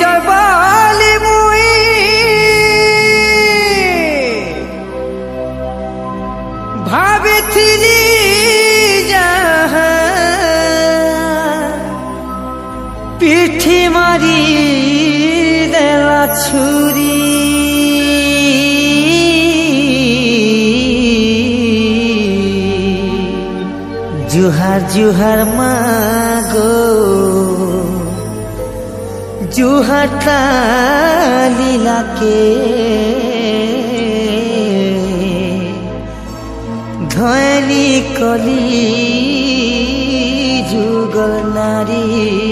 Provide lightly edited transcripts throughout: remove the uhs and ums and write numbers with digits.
जबाली मुई भाभी थी जहाँ पीठी मारी देला छुरी जुहार जुहार मागो जुहार तालीला के धनी कली जुगल नारी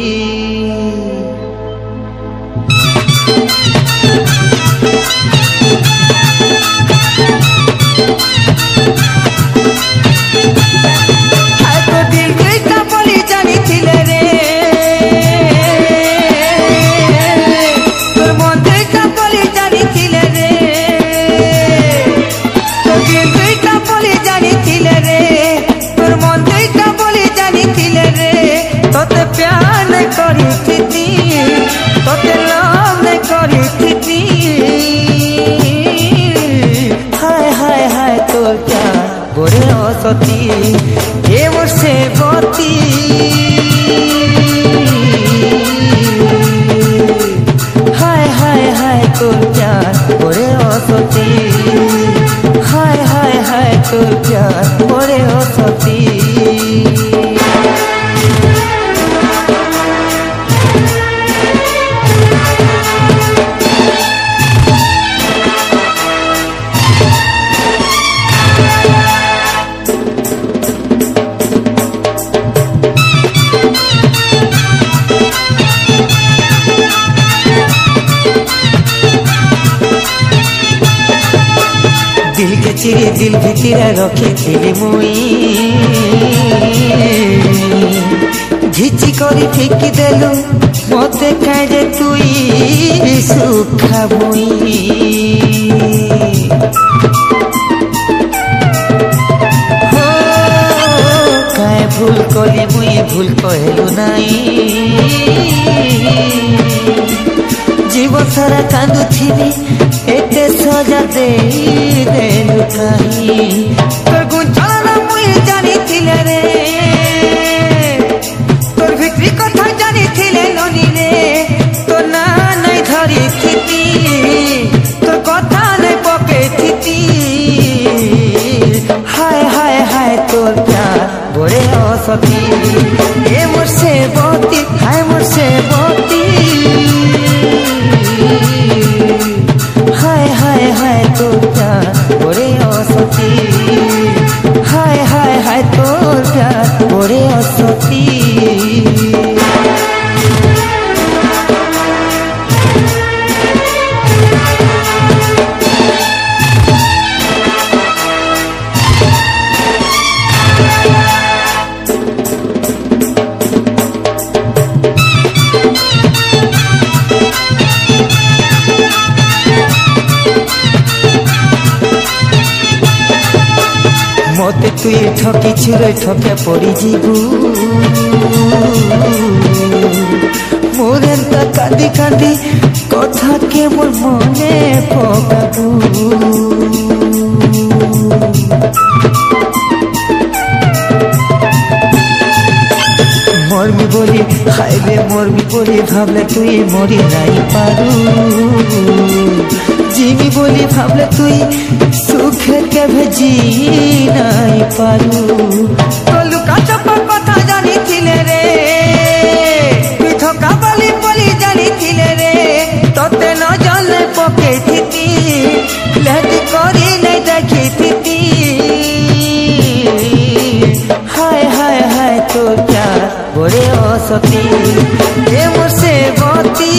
गोरे असती हे वर्षे गति हाय हाय हाय तोर प्यार गोरे असती हाय हाय हाय तोर प्यार गोरे असती दिल के चिरी दिल भितर रखी थी मुई झिझी करी फिकी देलु मत खाए तुई सुखा मुई काहे भूल कली मुई भूल कहलु नाई जीवन सारा कांदु थी एते सजा दे देलु कहीं तोर गुंजाना मुई जानी थिले रे तोर भित्री कथा जानी थिले ननी रे तो ना नहीं धरी थी तोर कथा नहीं पके थी हाय हाय हाय तोर प्यार बड़े असती ए मुझसे बहुती हाय मुझसे बहुती हाय हाय हाय तोर प्यार बड़े असती हाय हाय हाय तोर प्यार बड़े असती मते तुई ठकी छुरे ठके पड़ी जीबू मोर एंता कांदी कांदी कथा के मोर मने पकाबू मोरमी बोली हाय रे मोरमी बोली भावले तुई मरी नहीं पारू जीवी बोली भावले तुई सुख के भेजी नहीं पारू तो लुका चपा कथा जानी थिले रे तुई धोखा बोली बोली जानी थिले रे तोते न जाने पके थी लहट करी नहीं देखी थी हाय हाय हाय तो क्या बड़े असती ये मुझसे गति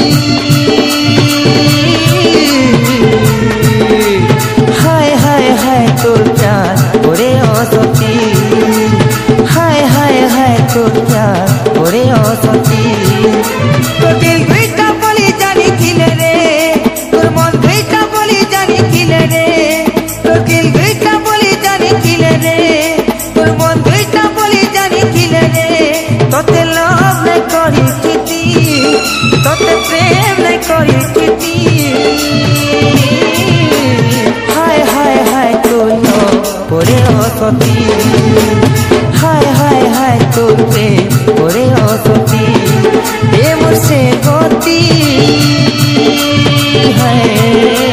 हाय हाय हाय तोर प्यार बड़े असती हाय हाय हाय तोर प्यार बड़े असती तो दिल भीटा बोली जानी थिले रे तोर मन भीटा बोली जानी थिले रे तो दिल भीटा बोली जानी थिले रे तोर मन भीटा बोली जानी थिले रे तोते लव नहीं करी थी तोते प्रेम অসতি হায় হায় হায় তোর প্রেম ওরে অসতি এ মোর সে গতি হায়